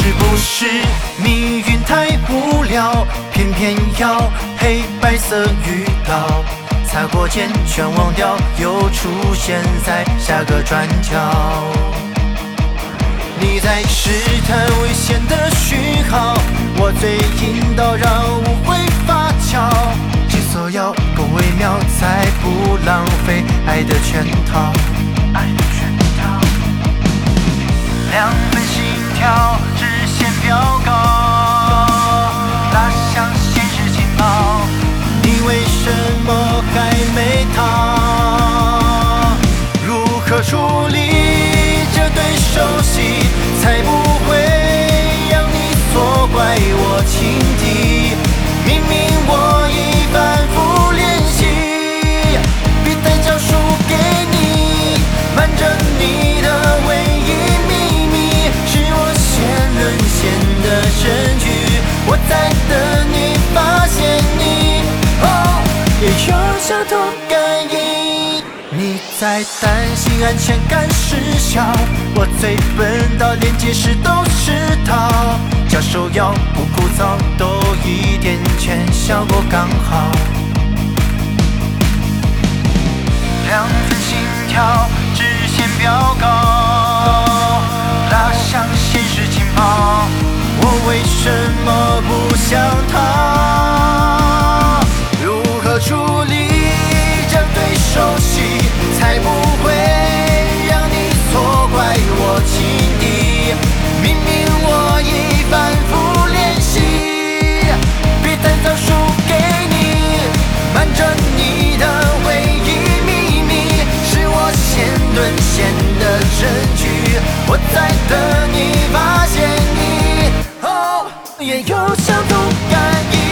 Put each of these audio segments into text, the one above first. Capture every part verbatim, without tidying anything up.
是不是命运太无聊，偏偏要黑白色遇到，擦过肩全忘掉，又出现在下个转角。你在试探危险的讯号，我嘴引导让误会发酵，节奏要够微妙，才不浪费爱的圈套。爱的圈套，两分心跳直线飙高，拉向现实情报。你为什么还没逃？如何处理这对手戏，才不会让你错怪我情敌？明明我已反复练习，别再教输给你，瞒着你的唯一秘密，是我先沦陷的证据。我在等你发现你，哦，也有相同感应。你在担心安全感失效，我最笨到连解释都是套。教授要不枯燥，多一点钱效果刚好。两分心跳直线飙高，拉向现实情报。我为什么不想逃？如何处理这对手戏，才不会让你错怪我情敌？明明我已反复练习，别太早输给你，瞒着你的唯一秘密，是我先沦陷的证据。我在等你发现你，哦，也有相同感应。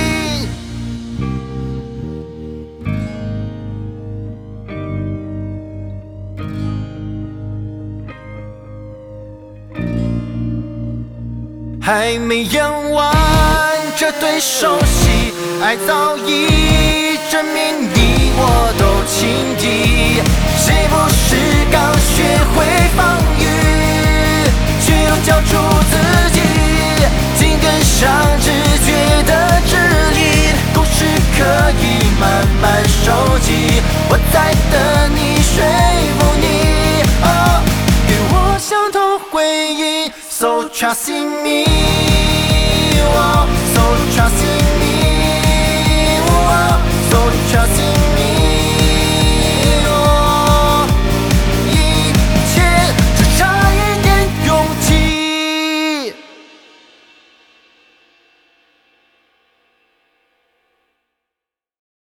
还没演完这对手戏，爱早已证明你我都情敌。谁不是刚学会防御，却又交出自己，紧跟上直觉的指引，故事可以慢慢收集。我在等你说服你，哦，与我相同回忆。So trust in me, oh, so trust in me.